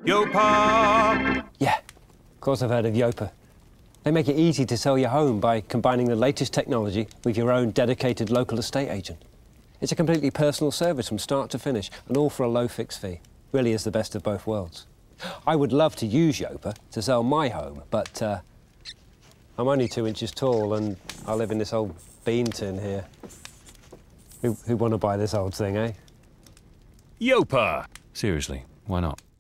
Yopa! Yeah, of course I've heard of Yopa. They make it easy to sell your home by combining the latest technology with your own dedicated local estate agent. It's a completely personal service from start to finish, and all for a low fixed fee. Really is the best of both worlds. I would love to use Yopa to sell my home, but I'm only 2 inches tall and I live in this old bean tin here. Who want to buy this old thing, eh? Yopa! Seriously, why not?